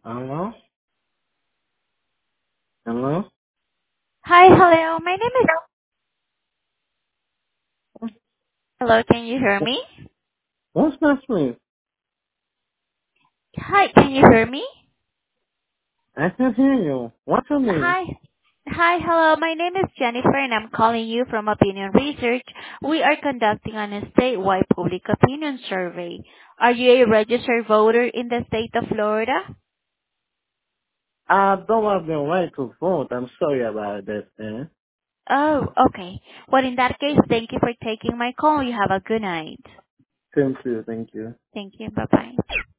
Hello? Hello? Hi, hello. My name is. Hello, can you hear me? What's that please? Hi, can you hear me? I can hear you. What's your name? Hi. Hi, hello. My name is Jennifer and I'm calling you from Opinion Research. We are conducting a statewide public opinion survey. Are you a registered voter in the state of Florida? I don't have the right to vote. I'm sorry about that, man. Oh, okay. Well, in that case, thank you for taking my call. You have a good night. Thank you, thank you. Thank you. Bye-bye.